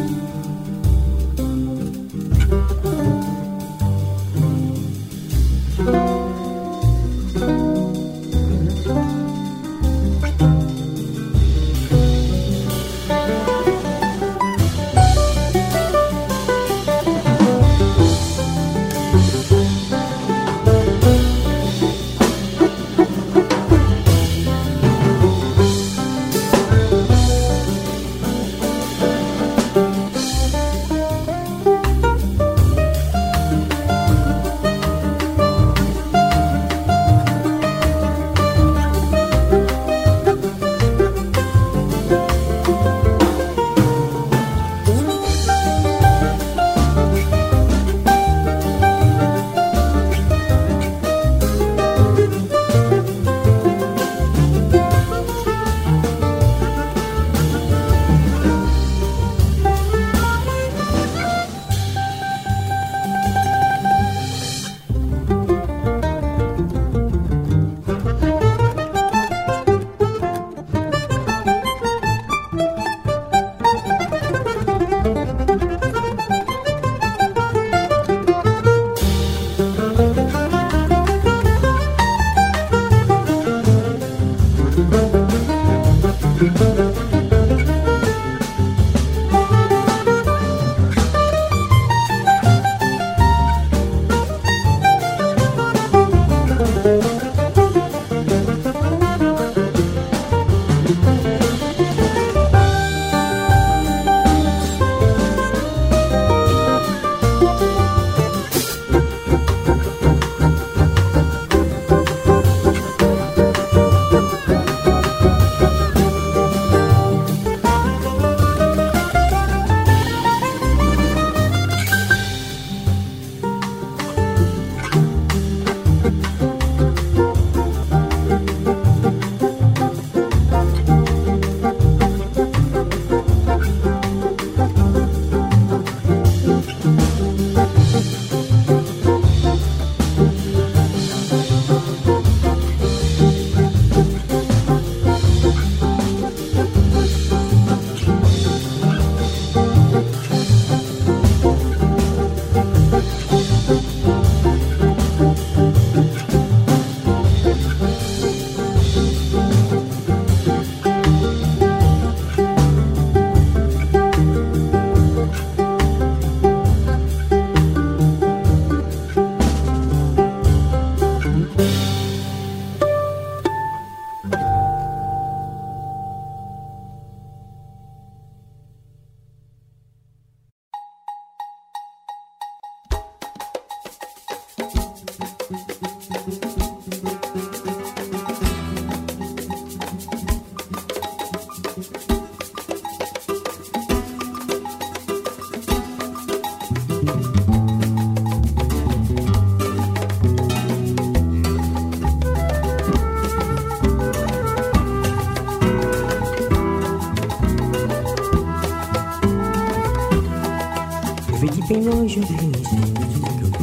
Bem longe eu vim, sem tudo que eu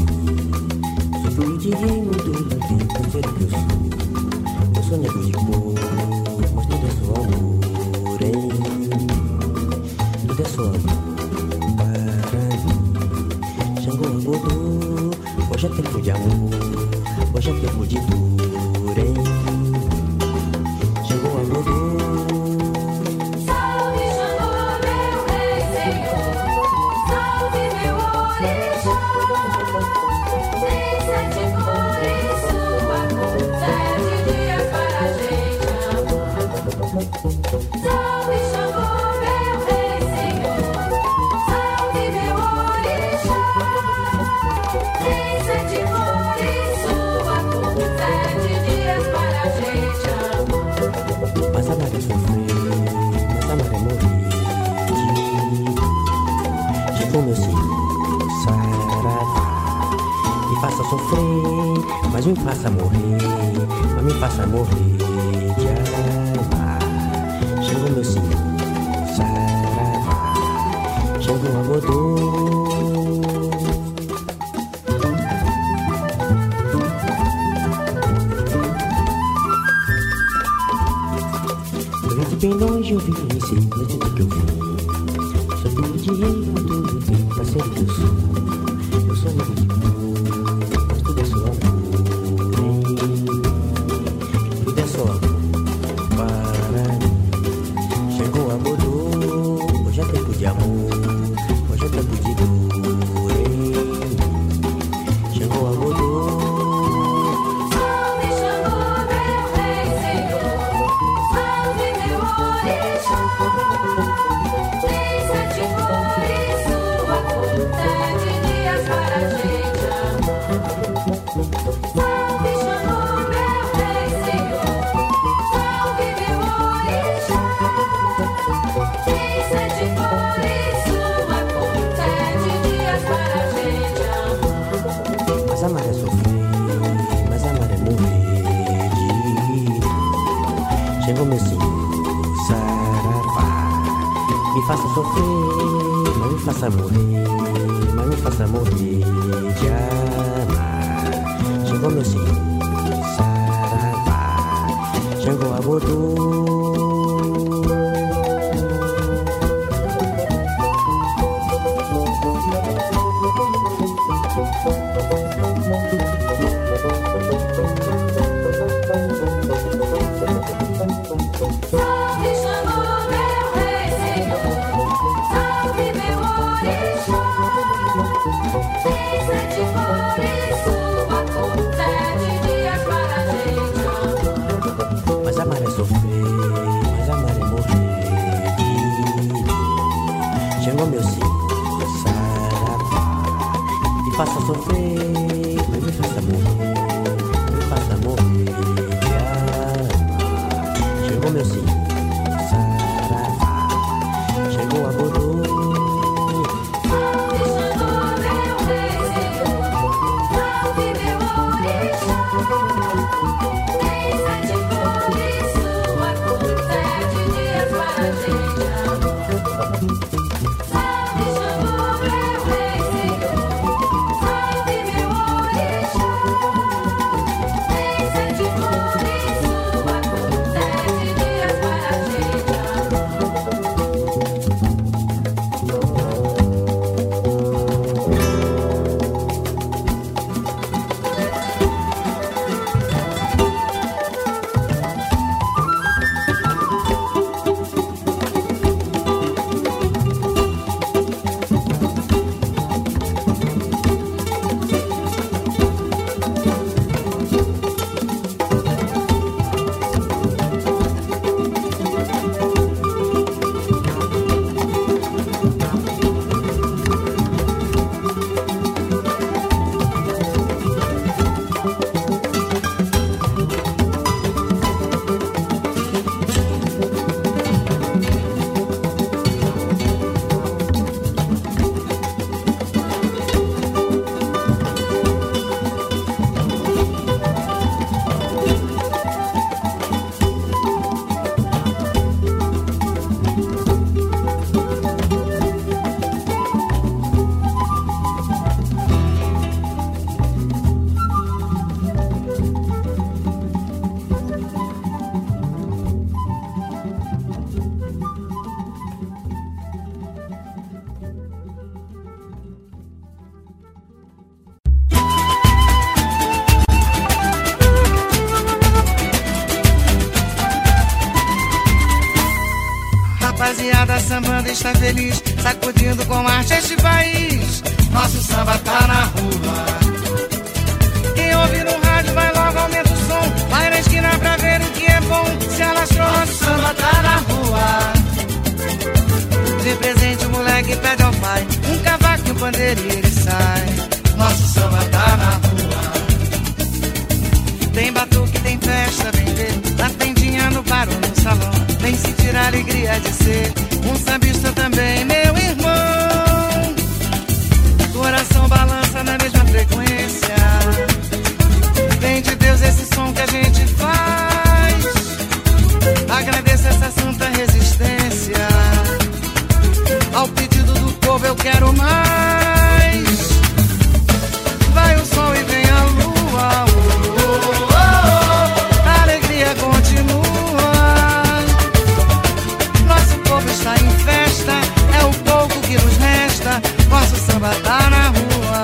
vi. Sou filho de rei, muito não tem ser o que eu sou. Eu sou negro de cor, mas tudo é só amor, hein? Tudo é só amor para mim. Xangô Angodô, hoje é tempo de amor, hoje é tempo de dor, hein? Xangô Angodô. Salve Xangô, meu rei, Senhor. Salve meu orixá. Tem 7 cores, sua cor. 7 dias para a gente amar. Mas a Maria sofrer, mas a Maria morrer. Tipo meu senhor, saravá. Me faça sofrer, mas me faça morrer. Mas me faça morrer de amar. Xangô meu senhor, saravá. Xangô Angodô. Eu vim de bem longe, eu vim, sei, mas tudo que eu vim. Sou filho de rei, tudo bem, parceiro que eu sou. Eu sou amigo de boa, mas tudo é só amor, hein? Tudo é só amor para mim. Chegou o amor, hoje é tempo de amor, hoje é tempo de dor, hein? Chegou o amor. Salve, Xangô, meu rei, Senhor. Salve, meu orixá. Tem sete cores, sua conta de dias para a gente amar. Salve, Xangô, meu rei, Senhor. Salve, meu orixá. Tem sete cores, sua conta de dias para a gente amar. Mas amar é sofrer, mas amar é morrer de dor. Chegou meu senhor, saravá. Me faça sofrer, mas me faça morrer, mas me faça morrer de amar. Chegou meu senhor, saravá. Chegou a Godô. Salve, Xangô, meu rei, Senhor. Salve, meu orixá. Tem sete cores, sua conta de dias para a gente amar. Mas amar é sofrer, mas amar é morrer de dor. Chegou meu senhor, saravá. Me faça sofrer, mas me faça morrer, me faça morrer de amar. Chegou meu senhor, saravá. Chegou a Godô. Salve, Xangô, meu rei, Senhor. Salve, meu orixá. Tem sete cores, sua conta de dias para a gente amar. Salve, Xangô, meu rei, Senhor. Salve, meu orixá. Tem sete cores, sua conta de dias para a gente Rapaziada sambando está feliz, sacudindo com arte este país. Nosso samba tá na rua. Quem ouve no rádio vai logo aumenta o som. Vai na esquina pra ver o que é bom. Se alastrou, nosso samba tá na rua. De presente o moleque pede ao pai um cavaco e um pandeiro e ele sai. Nosso samba tá na rua. Tem batuque, tem festa, vem ver. Na tendinha, no bar ou no salão. Vem sentir a alegria de ser um sambista também, meu irmão. Coração balança na mesma frequência. Vem de Deus esse som que a gente faz. Agradeço essa santa resistência. Ao pedido do povo eu quero mais. Vai o sol e vem a lua. A alegria continua. Nosso povo está festa, nosso samba tá na rua.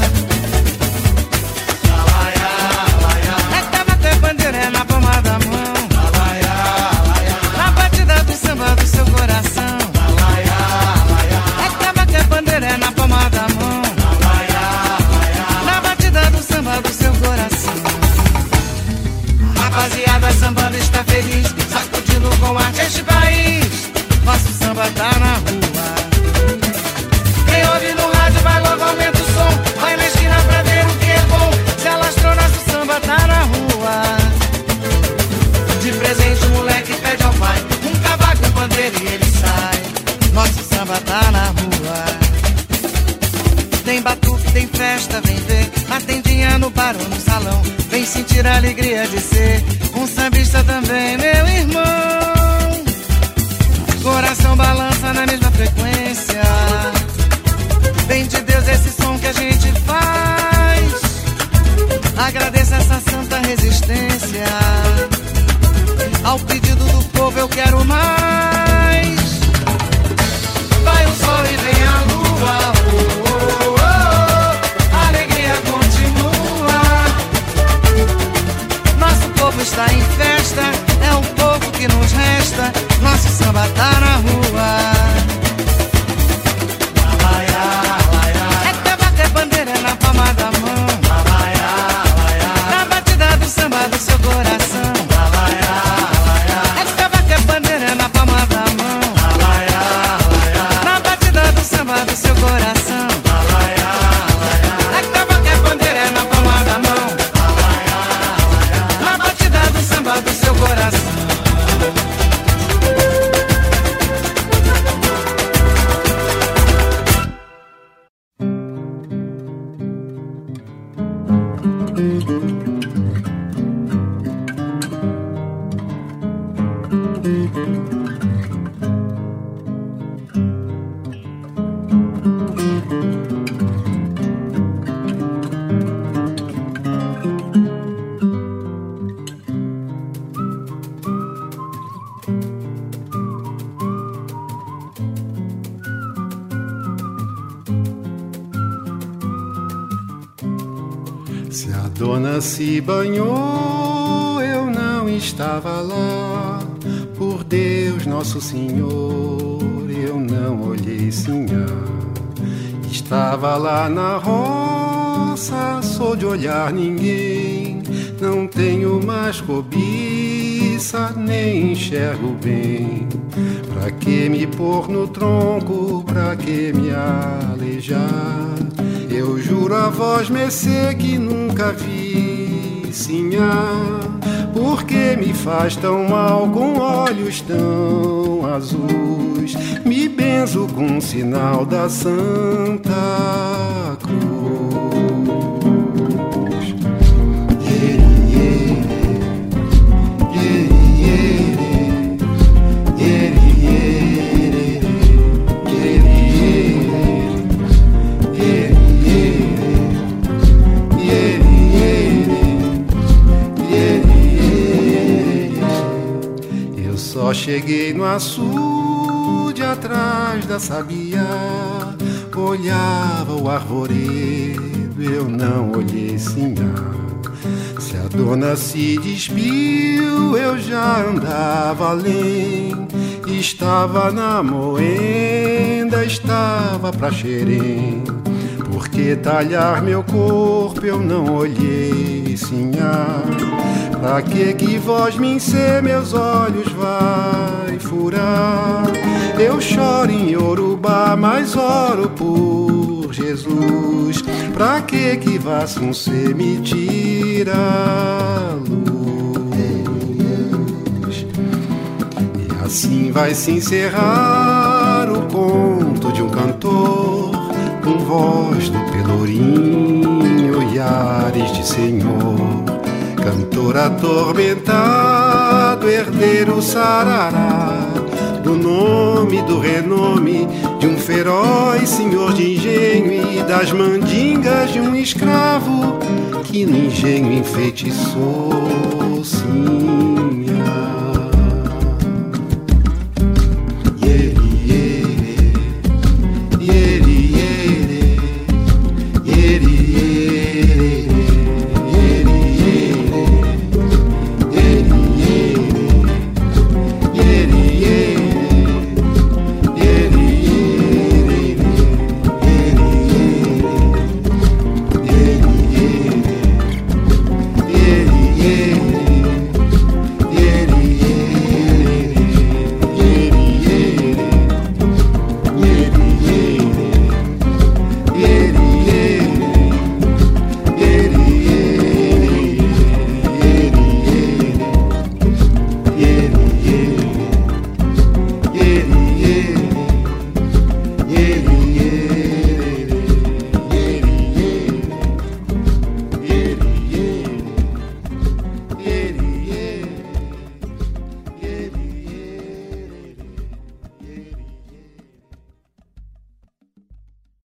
É que bater bandeira é na palma da mão, na batida do samba do seu coração. É que bater bandeira é na palma da mão, na batida do samba do seu coração. Rapaziada sambando está feliz, sacudindo com arte este país. Nosso samba tá na rua. Quem ouve no rádio vai logo aumenta o som, vai na esquina pra ver o que é bom. Se alastrou, nosso samba tá na rua. De presente o moleque pede ao pai um cavaco, um pandeiro e ele sai. Nosso samba tá na rua. Tem batuque, tem festa, vem ver a tendinha no bar ou no salão. Vem sentir a alegria de ser um sambista também, meu irmão. Coração balança na mesma frequência. Vem de Deus esse som que a gente faz. Agradeça essa santa resistência. Ao pedido do povo eu quero mais. Vai o sol e vem a lua, oh, oh, oh. A alegria continua. Nosso povo está em festa, é o povo que nos resta. Nosso samba tá na rua. É que bater bandeira é na palma da mão, na batida do samba do seu coração. É que bater bandeira é na palma da mão, na batida do samba do seu coração. É que bater bandeira é na palma da mão, na batida do samba do seu coração. Se a dona se banhou, eu não estava lá. Por Deus, Nosso Senhor, eu não olhei sinhá. Estava lá na roça, sou de olhar ninguém. Não tenho mais cobiça, nem enxergo bem. Pra que me pôr no tronco, pra que me aleijar? Eu juro a vós, mercê, que nunca vi sinhá. Por que me faz tão mal com olhos tão azuis? Me benzo com um sinal da Santa Cruz. Só cheguei no açude atrás da sabiá. Olhava o arvoredo, eu não olhei sinhá. Se a dona se despiu, eu já andava além. Estava na moenda, estava pra Xerém. Por que talhar meu corpo, eu não olhei sinhá. Pra que vós me encer, meus olhos vai furar? Eu choro em Yorubá, mas oro por Jesus. Pra que Vassuncê me tira a luz? E assim vai se encerrar o conto de um cantor, com voz do Pelourinho e ares de senhor. Cantor atormentado, herdeiro sarará, do nome, do renome de um feroz senhor de engenho e das mandingas de um escravo que no engenho enfeitiçou Sinha. Ieri, ieri, ieri,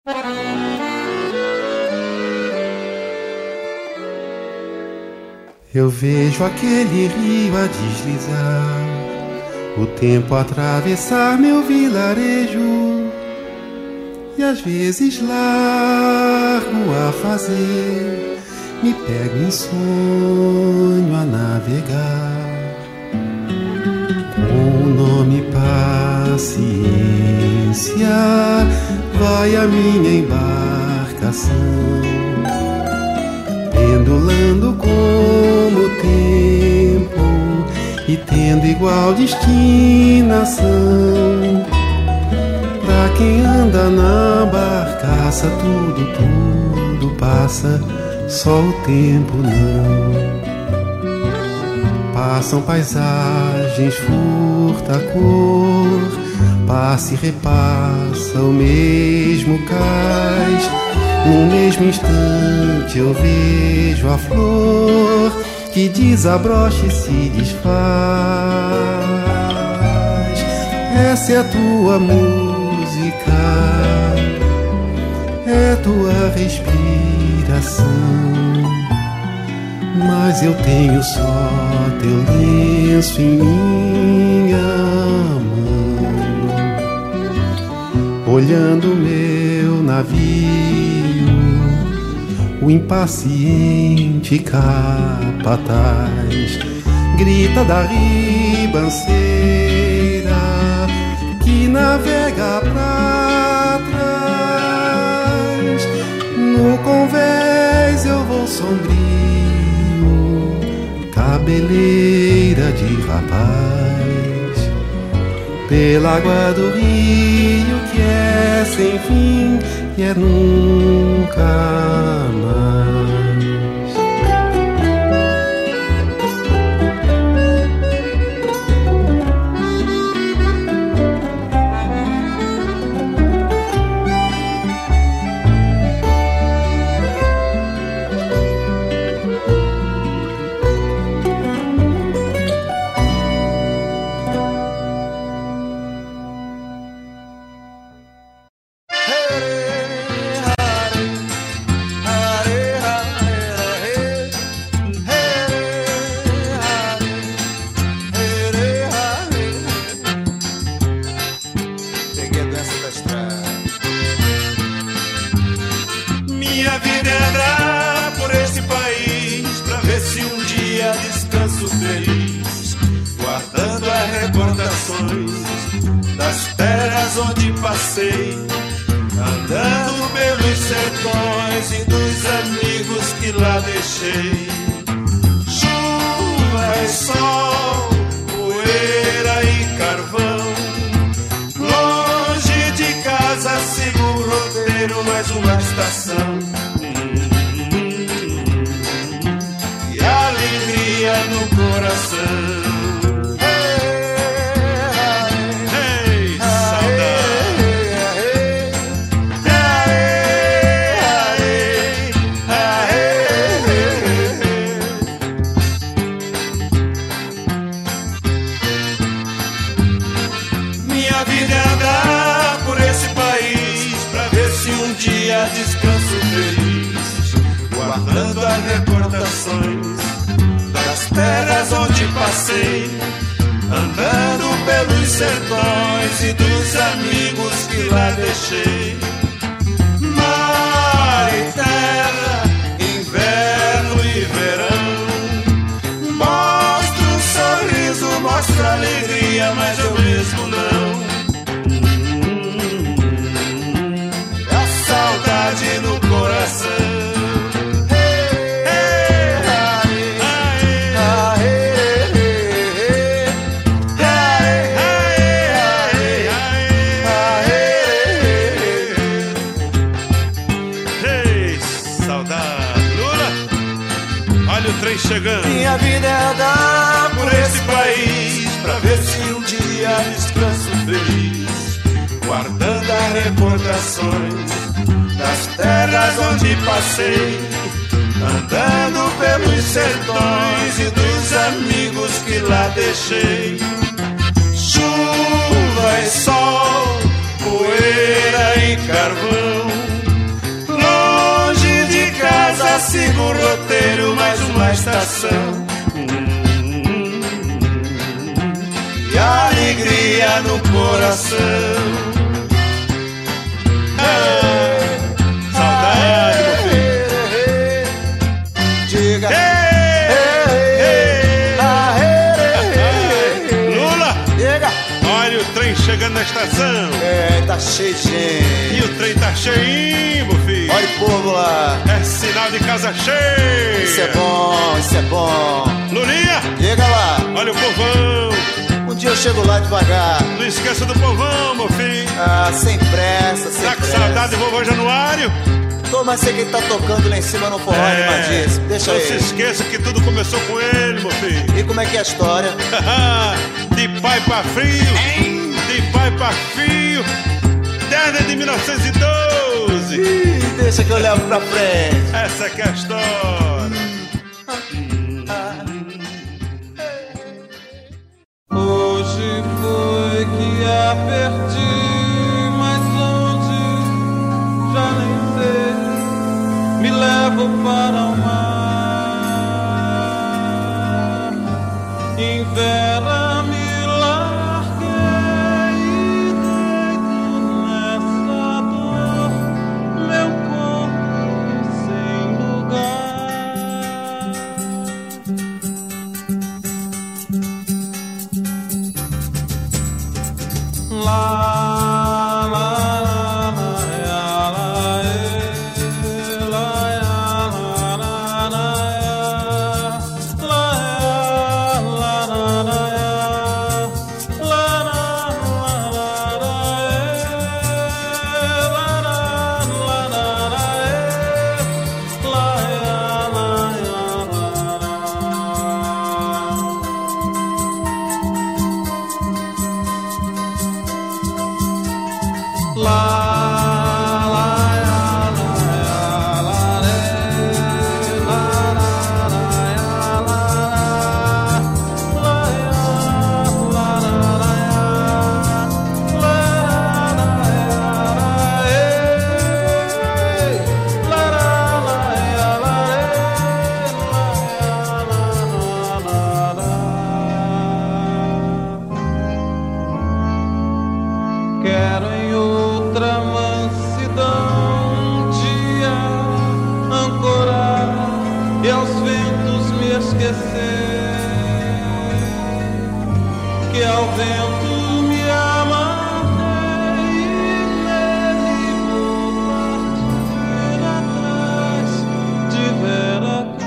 Eu vejo aquele rio a deslizar, o tempo a atravessar meu vilarejo, e às vezes largo a fazer, me pego em sonho a navegar. Com o nome paciência vai a minha embarcação, pendulando como o tempo e tendo igual destinação. Pra quem anda na barcaça, tudo passa, só o tempo não. Passam paisagens, furta a cor, passa e repassa o mesmo cais. No mesmo instante eu vejo a flor que desabrocha e se desfaz. Essa é a tua música, é tua respiração, mas eu tenho só teu lenço em minha mão. Olhando meu navio, o impaciente capataz grita da ribanceira que navega pra trás. No convés eu vou sombrio, cabeleira de rapaz, pela água do rio que é sem fim, que é nunca mais. Das terras onde passei, andando pelos sertões e dos amigos que lá deixei. Chuva e sol, poeira e carvão, longe de casa sigo um roteiro, mais uma estação. E alegria no coração. Descanso feliz, guardando as recordações das terras onde passei, andando pelos sertões e dos amigos que lá deixei. Mar e terra, inverno e verão, mostra um sorriso, mostra alegria, mas eu mesmo não. Saudade no coração. Ei, saudade. Lula, olha o trem chegando. Minha vida é andar por esse país pra ver se um dia descanso feliz, guardando as recordações das terras onde passei, andando pelos sertões e dos amigos que lá deixei. Chuva e sol, poeira e carvão, sigo o roteiro, mais uma estação. E alegria no coração. Saudade, meu filho. Diga. Lula, Diga. olha o trem chegando na estação. Tá cheio de gente. E o trem tá cheinho, meu filho. Olha o povo lá. É sinal de casa cheia. Isso é bom, isso é bom. Lulinha, Diga lá. olha o povão. Um dia eu chego lá devagar. Não esqueça do povão, meu filho. Ah, sem pressa, sem Tá com pressa. saudade do vovô Januário? Tô, mas sei que ele tá tocando lá em cima no forró animadíssimo. Deixa não se ele. esqueça que tudo começou com ele, meu filho. E como é que é a história? De pai pra filho, de pai pra filho, desde de 1912. Ih, deixa que eu levo pra frente. Essa que é a história. Hoje foi que a perdi, mas onde já nem sei. Me levo para o mar. Em Vera me larguei e deito nessa dor. Meu corpo sem lugar. La la la la la Quero em outra mansidão um dia ancorar e aos ventos me esquecer, que ao vento me amarrei e nele vou partir atrás de Veracruz.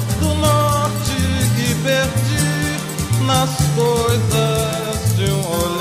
Nas coisas de um olhar.